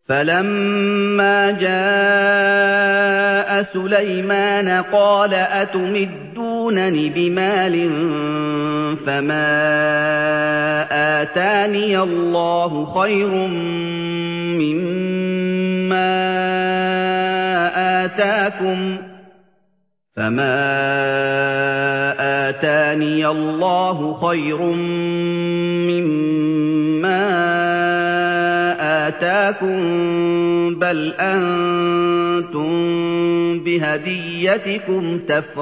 فَلَمَّا جَاءَ سُلَيْمَانَ قَالَ أَتُمِدُّونَنِ بِمَالٍ فَمَا آتَانِيَ اللَّهُ خَيْرٌ مِّمَّا آتَاكُم بَلْ أَنتُم بِهَدِيَّتِكُمْ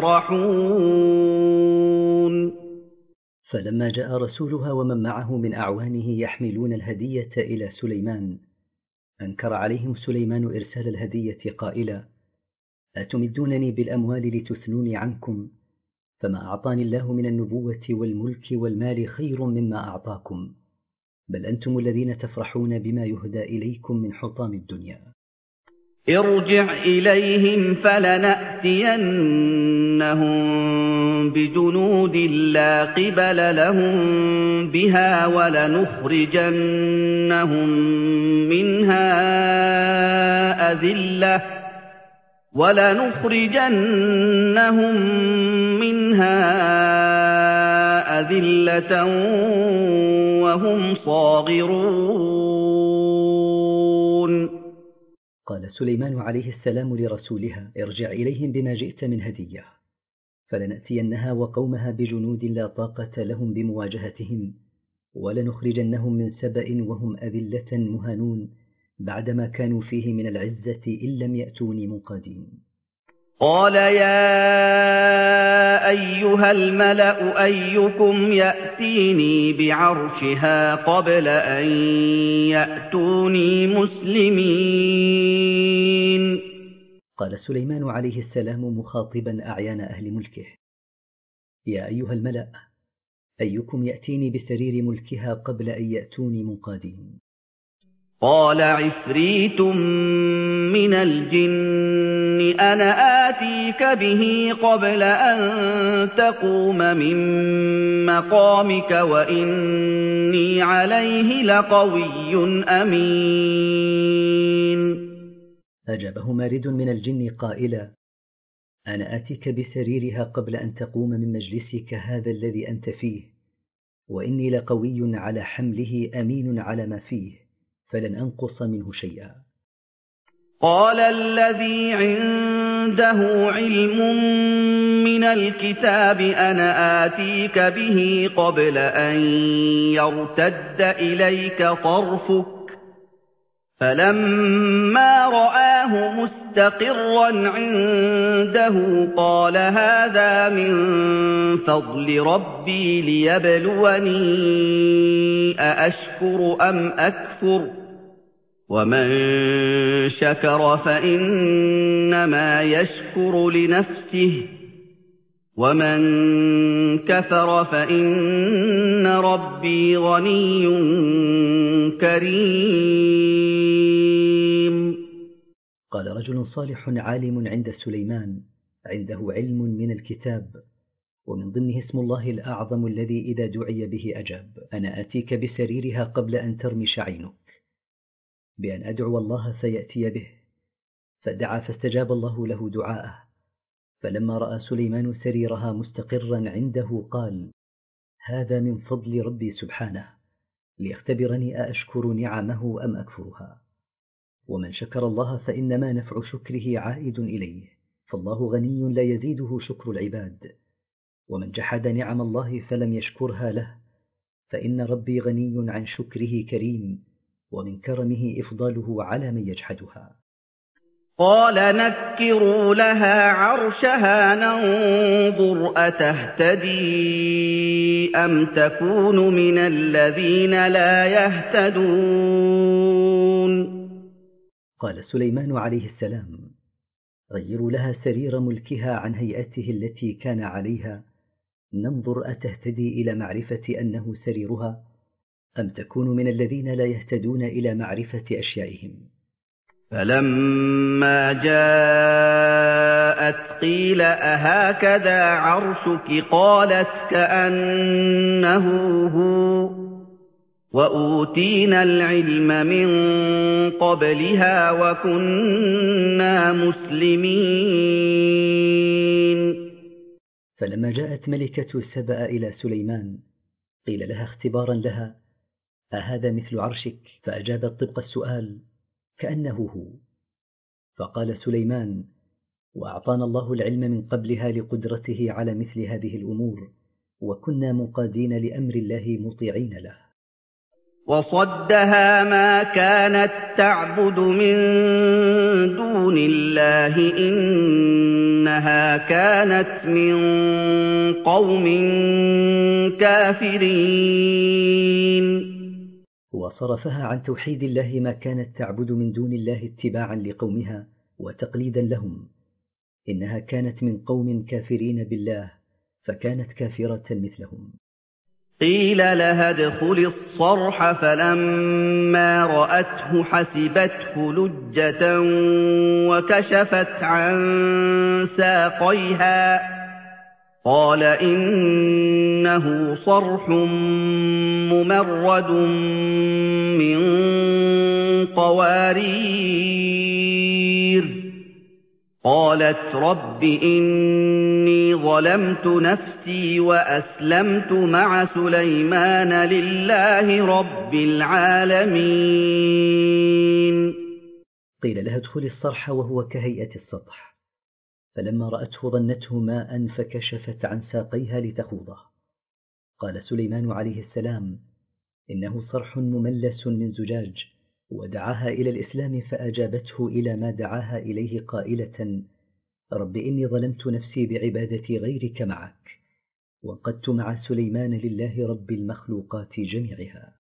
تَفْرَحُونَ فلما جاء رسولها ومن معه من أعوانه يحملون الهدية إلى سليمان أنكر عليهم سليمان إرسال الهدية قائلا: أتمدونني بالأموال لتثنوني عنكم، فما أعطاني الله من النبوة والملك والمال خير مما أعطاكم، بل أنتم الذين تفرحون بما يهدى إليكم من حطام الدنيا. ارْجِعْ إِلَيْهِمْ فَلَنَأْتِيَنَّهُم بِجُنُودٍ لَّا قِبَلَ لَهُم بِهَا وَلَنُخْرِجَنَّهُم مِّنْهَا أَذِلَّةً وَهُمْ صَاغِرُونَ قال سليمان عليه السلام لرسولها: ارجع إليهم بما جئت من هدية، فلنأتينها وقومها بجنود لا طاقة لهم بمواجهتهم، ولنخرجنهم من سبأ وهم أذلة مهانون بعدما كانوا فيه من العزة إن لم يأتوني منقادين. قَالَ يَا أَيُّهَا الْمَلَأُ أَيُّكُمْ يَأْتِينِي بِعَرْشِهَا قَبْلَ أَن يَأْتُونِي مُسْلِمِينَ قال سليمان عليه السلام مخاطبا أعيان أهل ملكه: يا أيها الملأ، أيكم يأتيني بسرير ملكها قبل أن يأتوني منقادين؟ قَالَ عِفْرِيتٌ مِّنَ الْجِنِّ أَنَا آتِيكَ بِهِ قَبْلَ أَن تَقُومَ مِن مَّقَامِكَ وَإِنِّي عَلَيْهِ لَقَوِيٌّ أَمِينٌ. أجابه مارد من الجن قائلا: أنا آتيك بسريرها قبل أن تقوم من مجلسك هذا الذي أنت فيه، وإني لقوي على حمله أمين على ما فيه، فلن أنقص منه شيئا. قَالَ الَّذِي عِندَهُ عِلْمٌ مِّنَ الْكِتَابِ أَنَا آتِيكَ بِهِ قَبْلَ أَن يَرْتَدَّ إِلَيْكَ طَرْفُكَ ۚ فَلَمَّا رَآهُ مُسْتَقِرًّا عِندَهُ قَالَ هَٰذَا مِن فَضْلِ رَبِّي لِيَبْلُوَنِي أَأَشْكُرُ أَمْ أَكْفُرُ ۖ وَمَن شَكَرَ فَإِنَّمَا يَشْكُرُ لِنَفْسِهِ ۖ وَمَن كَفَرَ فَإِنَّ رَبِّي غَنِيٌّ كَرِيمٌ. قال رجل صالح عالم عند سليمان عنده علم من الكتاب، ومن ضمنه اسم الله الأعظم الذي إذا دعي به أجاب: أنا آتيك بسريرها قبل أن ترمش عينك، بأن أدعو الله فيأتي به. فدعا فاستجاب الله له دعاءه، فلما رأى سليمان سريرها مستقرا عنده قال: هذا من فضل ربي سبحانه، ليختبرني أأشكر نعمه أم أكفرها. ومن شكر الله فإنما نفع شكره عائد إليه، فالله غني لا يزيده شكر العباد. ومن جحد نعم الله فلم يشكرها له، فإن ربي غني عن شكره كريم، ومن كرمه إفضاله على من يجحدها. قَالَ نَكِّرُوا لَهَا عَرْشَهَا نَنظُرْ أَتَهْتَدِي أَمْ تَكُونُ مِنَ الَّذِينَ لَا يَهْتَدُونَ. قال سليمان عليه السلام: غيروا لها سرير ملكها عن هيئته التي كان عليها، ننظر أتهتدي إلى معرفة أنه سريرها، أم تكون من الذين لا يهتدون إلى معرفة أشيائهم. فَلَمَّا جَاءَتْ قِيلَ أَهَٰكَذَا عَرْشُكِ ۖ قَالَتْ كَأَنَّهُ هُوَ ۚ وَأُوتِينَا الْعِلْمَ مِن قَبْلِهَا وَكُنَّا مُسْلِمِينَ. فلما جاءت ملكة سبأ إلى سليمان قيل لها اختبارا لها: أهذا مثل عرشك؟ فأجابت طبق السؤال كأنه هو. فقال سليمان: وأعطانا الله العلم من قبلها لقدرته على مثل هذه الأمور، وكنا منقادين لأمر الله مطيعين له. وَصَدَّهَا مَا كَانَت تَّعْبُدُ مِن دُونِ اللَّهِ ۖ إِنَّهَا كَانَتْ مِن قَوْمٍ كَافِرِينَ. وصرفها عن توحيد الله ما كانت تعبد من دون الله اتباعا لقومها وتقليدا لهم، إنها كانت من قوم كافرين بالله، فكانت كافرة مثلهم. قِيلَ لَهَا ادْخُلِي الصَّرْحَ ۖ فَلَمَّا رَأَتْهُ حَسِبَتْهُ لُجَّةً وَكَشَفَتْ عَن سَاقَيْهَا ۚ قَالَ إِنَّهُ صَرْحٌ مُّمَرَّدٌ مِّن قَوَارِيرَ. قَالَتْ رَبِّ إِنِّي ظَلَمْتُ نَفْسِي وَأَسْلَمْتُ مَعَ سُلَيْمَانَ لِلَّهِ رَبِّ الْعَالَمِينَ. قيل لها ادخلي الصرح وهو كهيئة السطح، فلما رأته ظنته ماء فكشفت عن ساقيها لتخوضه. قال سليمان عليه السلام: إنه صرح مملس من زجاج، ودعاها إلى الإسلام فأجابته إلى ما دعاها إليه قائلة: رب إني ظلمت نفسي بعبادة غيرك معك، وانقدت مع سليمان لله رب المخلوقات جميعها.